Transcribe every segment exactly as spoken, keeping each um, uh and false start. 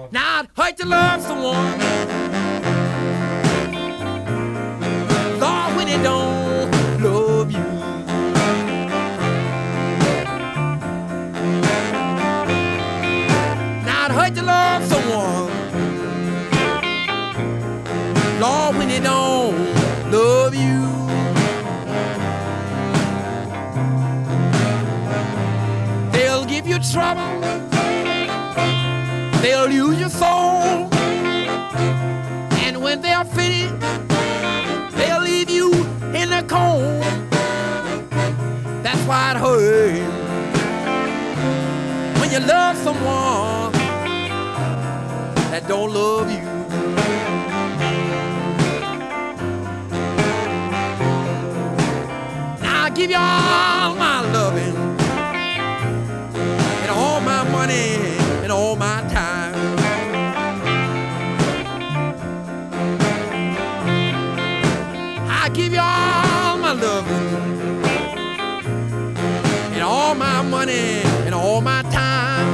Now I'd hurt to love someone, Lord, when they don't love you. Now I'd hurt to love someone, Lord, when they don't love you. They'll give you trouble, they'll use your soul, and when they're finished, they'll leave you in the cold. That's why it hurts when you love someone that don't love you. Now I give you all my loving and all my money and all my time. I give you all my loving and all my money and all my time.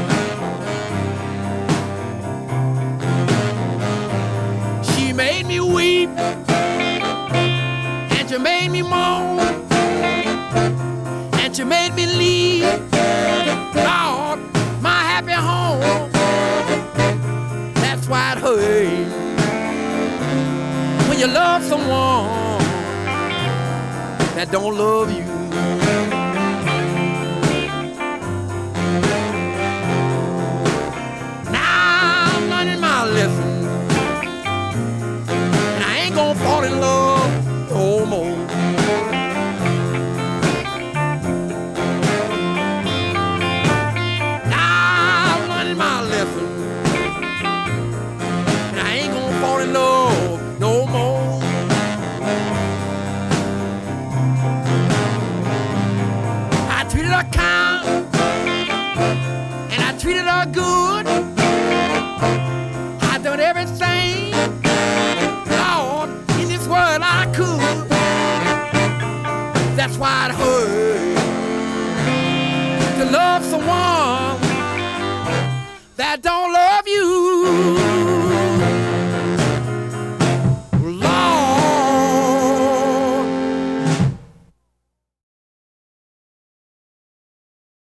She made me weep and she made me moan and she made me leave, Lord, my happy home. That's why it hurts when you love someone that don't love you. Now I'm learning my lesson, and I ain't gonna fall in love no more. Now I'm learning my lesson, and I ain't gonna fall in love no more. I treated her kind, and I treated her good. I done everything, Lord, in this world I could. That's why it hurts to love someone that don't